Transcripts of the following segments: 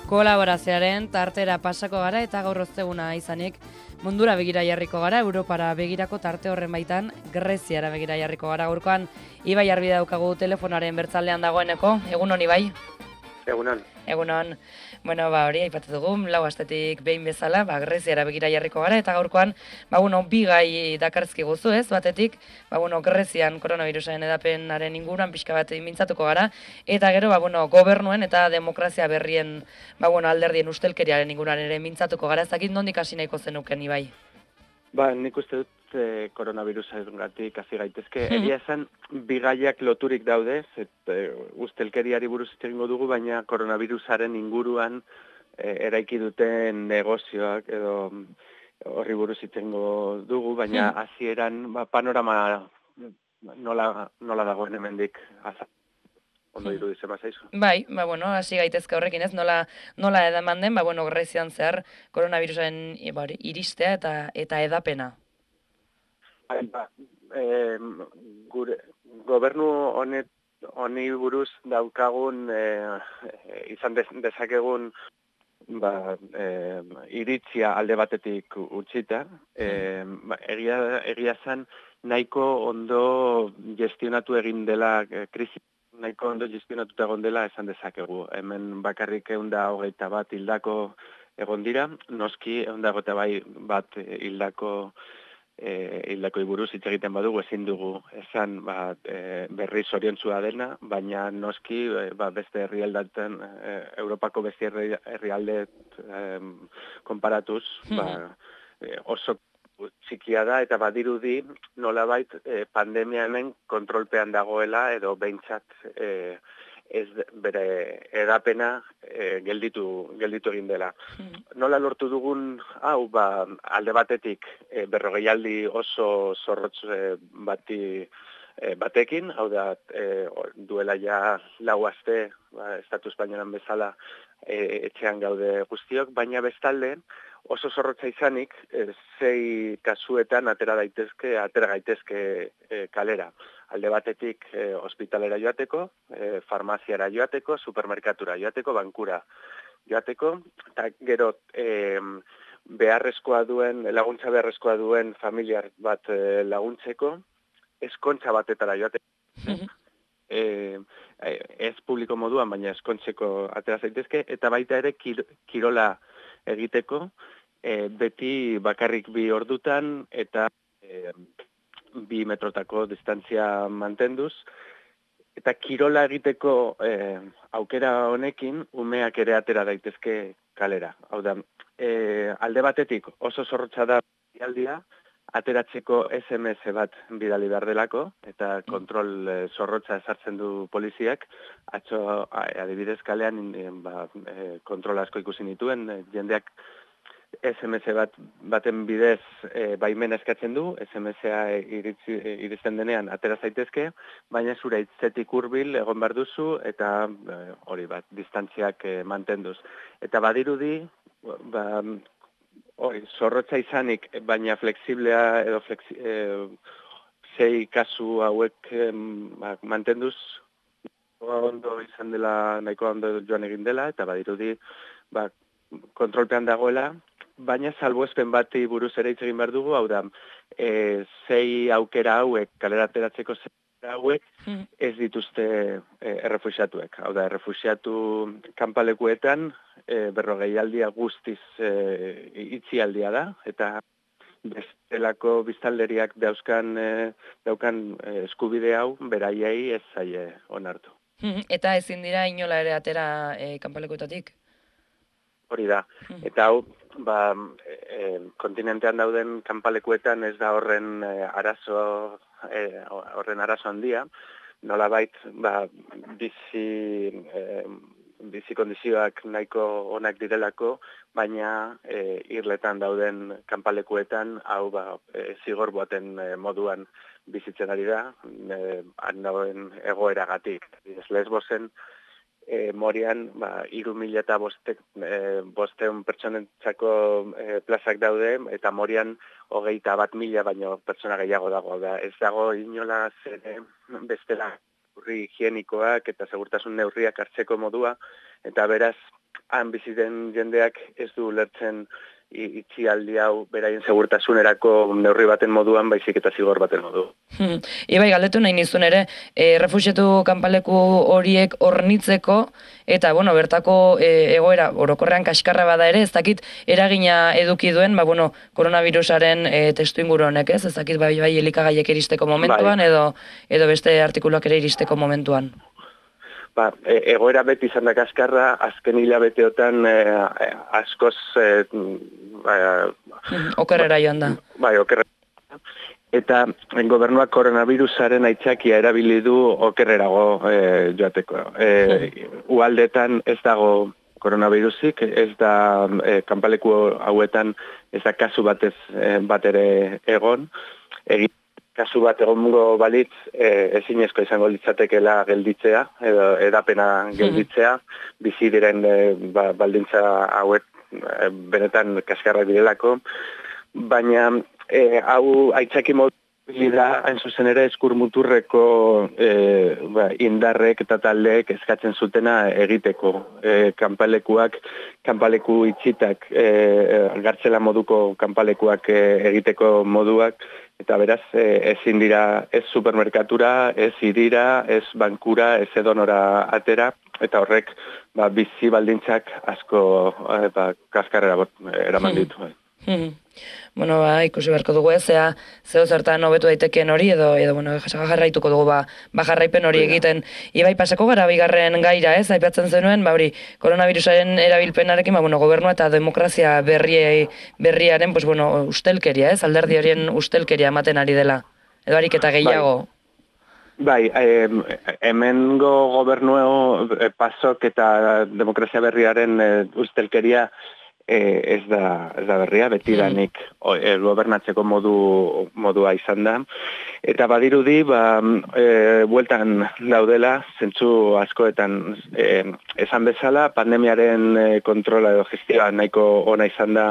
kolaborazioaren tartera pasako gara eta gaur osteguna izanik mundura begira jarriko gara, Europara begirako tarte horren baitan Greziara begira jarriko gara. Gaurkoan Ibai Arbi daukagu telefonaren bertzaldean dagoeneko. Egunon Ibai? Egunon. Egunon. Bueno, hori aipatu dugu, 4 astetik behin bezala, Greziara begira jarriko gara, eta gaurkoan, bi gai dakarzki guzu ez, batetik, Grezian koronavirusaren edapenaren inguruan pixka bat mintzatuko gara, eta gero, gobernuen eta demokrazia berrien, alderdien ustelkeriaren inguruan ere mintzatuko gara, ezakit nondik hasi nahiko zenuken, Ibai? Nik uste dut koronavirusarengatik hasi gaitezke. Egia esan, bi gaiak loturik daude, ustelkeriari buruz hitz egingo dugu, baina koronavirusaren inguruan eraiki duten negozioak edo horri buruz hitz egingo dugu, baina hasieran panorama nola dagoen hemendik ondo iruditzen bazaizu. Bai, hasi gaitezke horrekin ez, nola edaman den, Grezian zehar koronavirusaren iristea eta edapena. Gure gobernu honi buruz daukagun izan dezakegun iritzia alde batetik utzita, egia zen nahiko ondo gestionatu egin dela krisi, nahiko ondo gestionatuta egon dela esan dezakegu. Hemen bakarrik 121 hildako egon dira, noski 121 hildako buruz hitz egiten badugu ezin dugu esan berri zoriontsua dena, baina noski beste herrialdeetan, Europako beste herrialdeet konparatuz, oso txikia da eta badirudi nolabait pandemia hemen kontrolpean dagoela edo behintzat ez bere edapena gelditu egin dela. Nola lortu dugun hau, alde batetik 40 aldi oso zorrotz batekin, hau da duela ja 4 aste Estatu Espainolan bezala etxean gaude guztiok, baina bestalde oso zorrotza izanik 6 kasuetan atera gaitezke kalera. Alde batetik ospitalera joateko, farmaziara joateko, supermerkatura joateko, bankura joateko, eta gero laguntza beharrezkoa duen familiar bat laguntzeko, eskontza batetara joateko, ez publiko moduan, baina eskontzeko atera zaitezke, eta baita ere kirola egiteko, beti bakarrik 2 ordutan, eta 2 metrotako distantzia mantenduz, eta kirola egiteko aukera honekin umeak ere atera daitezke kalera. Hau da, alde batetik oso zorrotza da aldia, ateratzeko SMS bat bidali behar delako, eta kontrol zorrotza ezartzen du poliziak, atzo adibidez kalean kontrol asko ikusi nituen, jendeak SMS baten bidez baimena eskatzen du, SMS-a iristen denean atera zaitezke, baina zure hitzetik hurbil egon behar duzu eta distantziak mantenduz. Eta badirudi, zorrotza izanik, baina flexiblea edo 6 kasu hauek mantenduz, ondo izan dela, nahiko ondo joan egin dela, eta badirudi kontrolpean dagoela, baina salbuespen bati buruz ere hitz egin behar dugu, hau da, 6 aukera hauek, kalera ateratzeko 6 aukera hauek, ez dituzte errefuxiatuek. Hau da, errefuxiatu kanpalekuetan, 40 aldia guztiz itzialdia da, eta bestelako biztanleriak daukan eskubide hau, beraiei ez zaie onartu. Eta ezin dira inola ere atera kanpalekuetatik? Hori da, eta hau, kontinentean dauden kanpalekuetan ez da horren arazo handia, nolabait bizi kondizioak nahiko onak direlako, baina irletan dauden kanpalekuetan hau zigor baten moduan bizitzen ari da, han dagoen egoeragatik. Lesbosen Morian 3.500 pertsonentzako plazak daude, eta Morian 21.000 baino pertsona gehiago dago. Ez dago inola bestela neurri higienikoak eta segurtasun neurriak hartzeko modua, eta beraz han bizi den jendeak ez du ulertzen itxialdi hau beraien segurtasunerako neurri baten moduan, baizik eta zigor baten modu. Ibai, galdetu nahi nizun ere, refuxiatu kanpaleku horiek hornitzeko, eta, bueno, bertako egoera orokorrean kaskarra bada ere, ez dakit eragina eduki duen, koronavirusaren testu inguru honek, ez dakit bai elikagaiek iristeko momentuan, edo beste artikuluak ere iristeko momentuan. Egoera beti izan da kaskarra, azken hilabeteotan askoz okerrera joan da. Bai, okerrera. Eta gobernuak koronavirusaren aitzakia erabili du okerrerago joateko. Ualdetan ez dago koronavirusik, ez da kanpaleku hauetan ez da kasu bat ere egon. Kasu bat egongo balitz, ezinezko izango litzatekela gelditzea, edo edapena gelditzea, bizi diren baldintza hauek benetan kaskarrak direlako, baina hau aitzaki modu da, hain zuzen ere, eskurmuturreko indarrek eta taldeek eskatzen zutena egiteko. Kanpaleku itxitak, gartzela moduko kanpalekuak egiteko moduak, eta beraz, ezin dira ez supermerkatura, ez irira, ez bankura, ez edonora atera, eta horrek bizi baldintzak asko kaskarrera eraman ditu. Bueno, ikusi beharko dugu zeo zertan hobetu daitekeen hori, edo jarraituko dugu jarraipen hori egiten. Ibai, pasako gara bigarren gaira, aipatzen zenuen, koronavirusaren erabilpenarekin, gobernua eta demokrazia berriaren, ustelkeria, alderdi horien ustelkeria ematen ari dela, edo ariketa gehiago. Bai, hemengo gobernu pasok eta demokrazia berriaren ustelkeria ez da berria, betidanik gobernatzeko modua izan da. Eta badirudi, bueltan daudela, zentzu askoetan esan bezala, pandemiaren kontrola edo gestioa nahiko ona izan da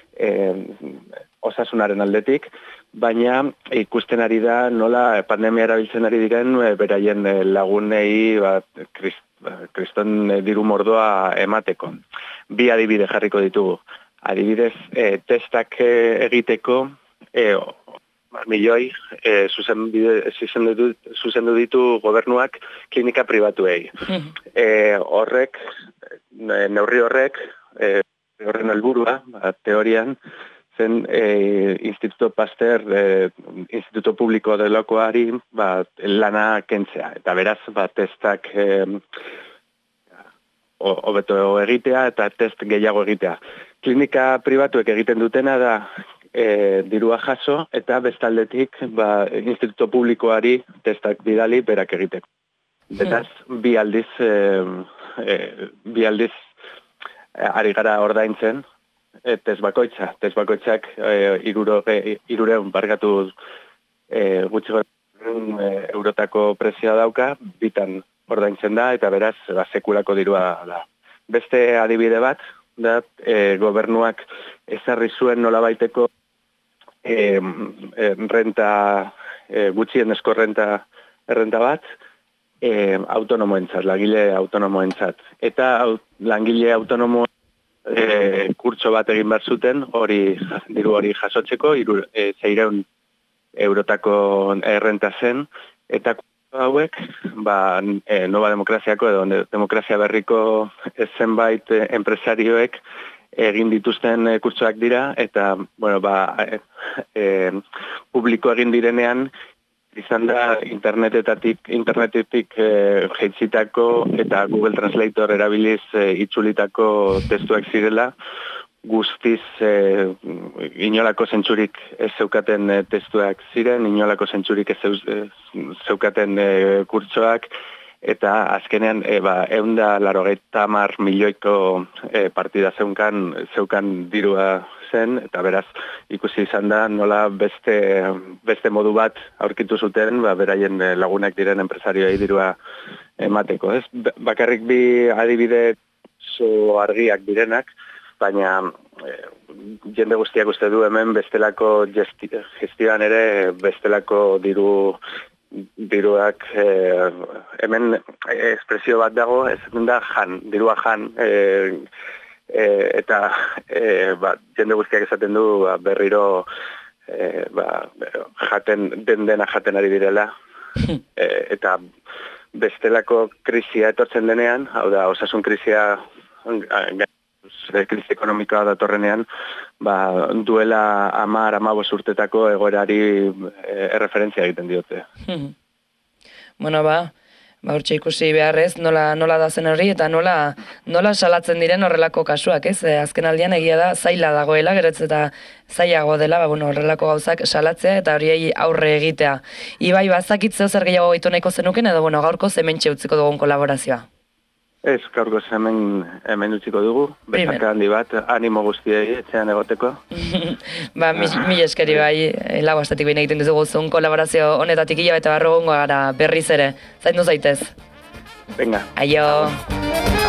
osasunaren aldetik, baina ikusten ari da nola pandemia erabiltzen ari diren beraien lagunei kriston diru mordoa emateko. Bi adibide jarriko ditugu. Adibidez, testak egiteko milioi zuzendu ditu gobernuak klinika pribatuei. Neurri horrek, horren helburua, teorian, zen Instituto Pasteur, Instituto Publiko delakoari lana kentzea. Eta beraz, testak hobeto egitea eta test gehiago egitea. Klinika pribatuek egiten dutena da dirua jaso eta bestaldetik Instituto Publikoari testak bidali berak egiteko. Beraz, bi aldiz ari gara ordaintzen test bakoitza. Test bakoitzak 300 barkatu gutxi eurotako prezioa dauka, bitan ordaintzen da, eta beraz, sekulako dirua da. Beste adibide bat, da, gobernuak ezarri zuen nolabaiteko gutxienezko errenta bat, autonomoentzat, langile autonomoentzat. Eta langile autonomo kurtso bat egin behar zuten, diru hori jasotzeko, 600 eurotako errenta zen, eta hauek, Nova Demokraziako edo Demokrazia Berriko zenbait enpresarioek egin dituzten kurtsoak dira, eta publiko egin direnean, izan da internetetik jeitzitako eta Google Translator erabiliz itzulitako testuak zirela, guztiz inolako zentzurik ez zeukaten testuak ziren, inolako zentzurik ez zeukaten kurtsoak, eta azkenean 180 milioiko partida zeukan dirua zen, eta beraz ikusi izan da nola beste modu bat aurkitu zuten, beraien lagunak diren enpresarioei dirua emateko. Bakarrik bi adibide argiak direnak, baina jende guztiak uste du hemen bestelako gestioan ere bestelako diru diruak, hemen espresio bat dago, ez da jan, dirua jan, eta jende guztiak esaten du berriro dena jaten ari direla, eta bestelako krisia etortzen denean, hau da, osasun krisia, krisi ekonomikoa datorrenean, duela 10-15 urtetako egoerari erreferentzia egiten diote. Bueno, hortxe ikusi beharrez, nola da zen hori, eta nola salatzen diren horrelako kasuak, ez? Azken aldian egia da, zaila dagoela, geretz eta zailago dela, horrelako gauzak salatzea eta horiei aurre egitea. Ibai, bazakit zeo zer gehiago gaitu nahiko zenuken, edo gaurko hementxe utziko dugun kolaborazioa? Ez, gaurko hemen utziko dugu, bezarka handi bat, animo guztiei etxean egoteko. Mil eskeri bai, lau astetik behin egiten duzu guzun kolaborazio honetatik hilabete barro gongo gara berriz ere. Zaindu zaitez. Venga. Aio.